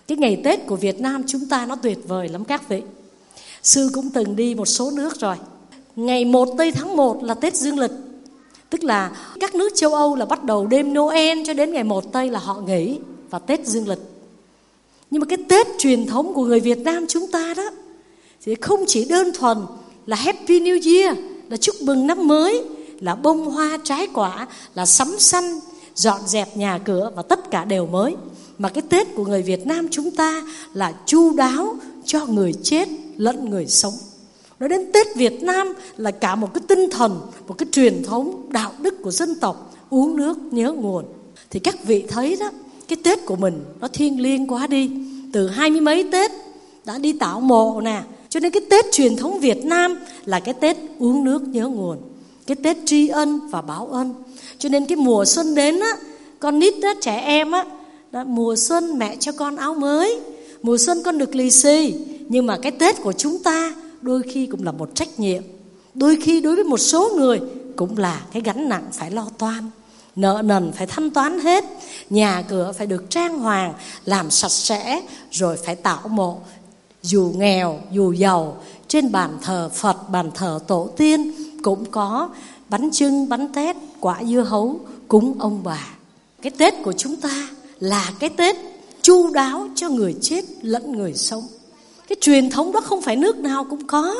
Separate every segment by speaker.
Speaker 1: Cái ngày Tết của Việt Nam chúng ta nó tuyệt vời lắm các vị. Sư cũng từng đi một số nước rồi. Ngày 1 tây tháng 1 là Tết dương lịch. Tức là các nước châu Âu là bắt đầu đêm Noel cho đến ngày 1 tây là họ nghỉ và Tết dương lịch. Nhưng mà cái Tết truyền thống của người Việt Nam chúng ta đó thì không chỉ đơn thuần là Happy New Year, là chúc mừng năm mới, là bông hoa trái quả, là sắm xanh, dọn dẹp nhà cửa và tất cả đều mới. Mà cái Tết của người Việt Nam chúng ta là chu đáo cho người chết lẫn người sống. Nói đến Tết Việt Nam là cả một cái tinh thần, một cái truyền thống đạo đức của dân tộc, uống nước nhớ nguồn. Thì các vị thấy đó, cái Tết của mình nó thiêng liêng quá đi. Từ 20 mấy Tết đã đi tảo mộ nè. Cho nên cái Tết truyền thống Việt Nam là cái Tết uống nước nhớ nguồn, cái Tết tri ân và báo ân. Cho nên cái mùa xuân đến á, con nít á, trẻ em á, mùa xuân mẹ cho con áo mới, mùa xuân con được lì xì. Nhưng mà cái Tết của chúng ta đôi khi cũng là một trách nhiệm. Đôi khi đối với một số người cũng là cái gánh nặng phải lo toan. Nợ nần phải thanh toán hết, nhà cửa phải được trang hoàng, làm sạch sẽ, rồi phải tảo mộ. Dù nghèo, dù giàu, trên bàn thờ Phật, bàn thờ tổ tiên cũng có bánh chưng, bánh tét, quả dưa hấu cúng ông bà. Cái Tết của chúng ta là cái Tết chu đáo cho người chết lẫn người sống. Cái truyền thống đó không phải nước nào cũng có.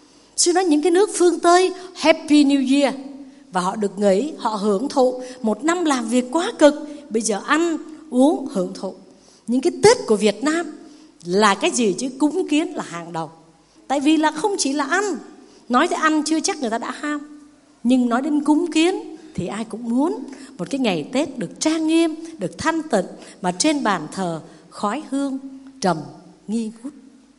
Speaker 1: Sư nói những cái nước phương Tây Happy New Year, và họ được nghỉ, họ hưởng thụ. Một năm làm việc quá cực, bây giờ ăn, uống, hưởng thụ. Nhưng cái Tết của Việt Nam là cái gì chứ? Cúng kiến là hàng đầu. Tại vì là không chỉ là ăn. Nói tới ăn chưa chắc người ta đã ham, nhưng nói đến cúng kiến thì ai cũng muốn một cái ngày Tết được trang nghiêm, được thanh tịnh, mà trên bàn thờ khói hương trầm nghi ngút.